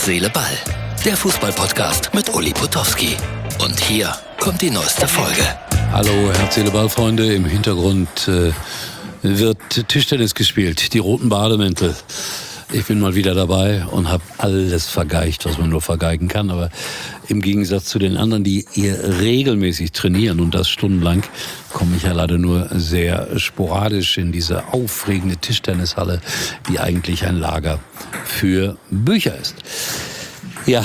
Seele, Ball. Der Fußball-Podcast mit Uli Potowski. Und hier kommt die neueste Folge. Hallo Herz, Seele, Ball, Freunde. Im Hintergrund wird Tischtennis gespielt. Die roten Bademäntel. Ich bin mal wieder dabei und habe alles vergeigt, was man nur vergeigen kann. Aber im Gegensatz zu den anderen, die hier regelmäßig trainieren und das stundenlang, komme ich ja leider nur sehr sporadisch in diese aufregende Tischtennishalle, die eigentlich ein Lager für Bücher ist. Ja,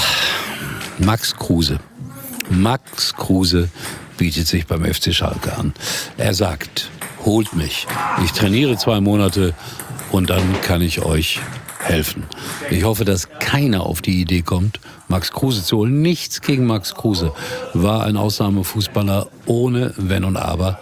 Max Kruse. Max Kruse bietet sich beim FC Schalke an. Er sagt, holt mich. Ich trainiere 2 Monate und dann kann ich euch helfen. Ich hoffe, dass keiner auf die Idee kommt, Max Kruse zu holen. Nichts gegen Max Kruse. War ein Ausnahmefußballer ohne Wenn und Aber.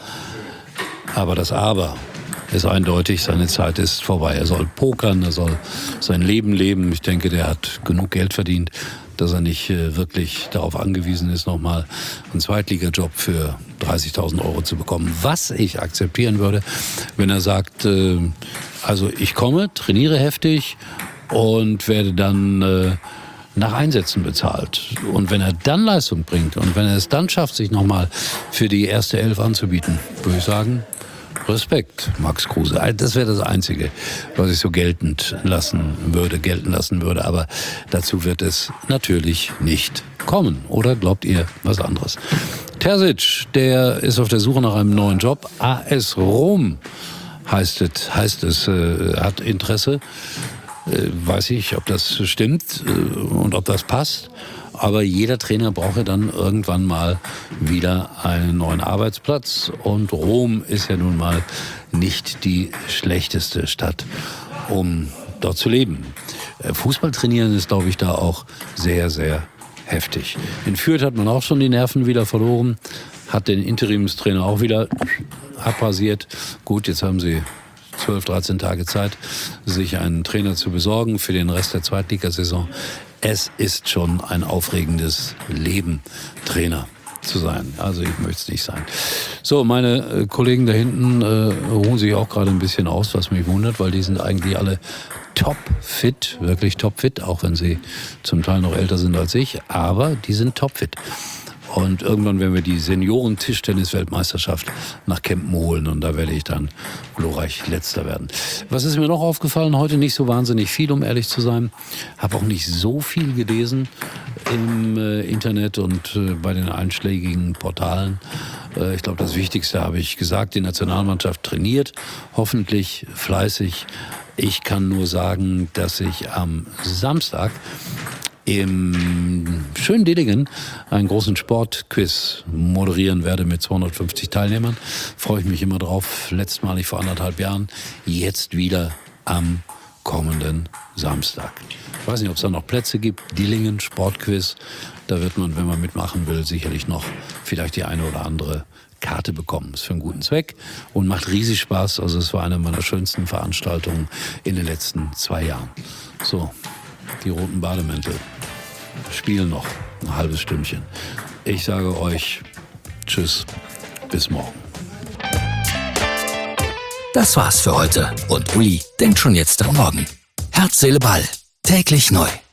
Aber das Aber ist eindeutig, seine Zeit ist vorbei. Er soll pokern, er soll sein Leben leben. Ich denke, der hat genug Geld verdient, dass er nicht wirklich darauf angewiesen ist, nochmal einen Zweitligajob für 30.000 Euro zu bekommen. Was ich akzeptieren würde, wenn er sagt, also ich komme, trainiere heftig und werde dann nach Einsätzen bezahlt. Und wenn er dann Leistung bringt und wenn er es dann schafft, sich nochmal für die erste Elf anzubieten, würde ich sagen, Respekt, Max Kruse. Das wäre das Einzige, was ich so gelten lassen würde. Aber dazu wird es natürlich nicht kommen. Oder glaubt ihr was anderes? Terzic, der ist auf der Suche nach einem neuen Job. AS Rom heißt es, hat Interesse. Weiß ich, ob das stimmt und ob das passt. Aber jeder Trainer braucht ja dann irgendwann mal wieder einen neuen Arbeitsplatz. Und Rom ist ja nun mal nicht die schlechteste Stadt, um dort zu leben. Fußball trainieren ist, glaube ich, da auch sehr, sehr heftig. In Fürth hat man auch schon die Nerven wieder verloren, hat den Interimstrainer auch wieder abrasiert. Gut, jetzt haben sie 12, 13 Tage Zeit, sich einen Trainer zu besorgen für den Rest der Zweitligasaison. Es ist schon ein aufregendes Leben, Trainer zu sein. Also ich möchte es nicht sein. So, meine Kollegen da hinten ruhen sich auch gerade ein bisschen aus, was mich wundert, weil die sind eigentlich alle topfit, wirklich topfit, auch wenn sie zum Teil noch älter sind als ich, aber die sind topfit. Und irgendwann werden wir die Senioren-Tischtennis-Weltmeisterschaft nach Kempen holen und da werde ich dann glorreich Letzter werden. Was ist mir noch aufgefallen? Heute nicht so wahnsinnig viel, um ehrlich zu sein. Habe auch nicht so viel gelesen im Internet und bei den einschlägigen Portalen. Ich glaube, das Wichtigste habe ich gesagt. Die Nationalmannschaft trainiert, hoffentlich fleißig. Ich kann nur sagen, dass ich am Samstag im schönen Dillingen einen großen Sportquiz moderieren werde mit 250 Teilnehmern. Freue ich mich immer drauf. Letztmalig vor 1,5 Jahren. Jetzt wieder am kommenden Samstag. Ich weiß nicht, ob es da noch Plätze gibt. Dillingen, Sportquiz. Da wird man, wenn man mitmachen will, sicherlich noch vielleicht die eine oder andere Karte bekommen. Ist für einen guten Zweck und macht riesig Spaß. Also es war eine meiner schönsten Veranstaltungen in den letzten 2 Jahren. So, die roten Bademäntel spielen noch ein halbes Stündchen. Ich sage euch tschüss, bis morgen. Das war's für heute. Und Uli denkt schon jetzt am Morgen. Herz, Seele, Ball. Täglich neu.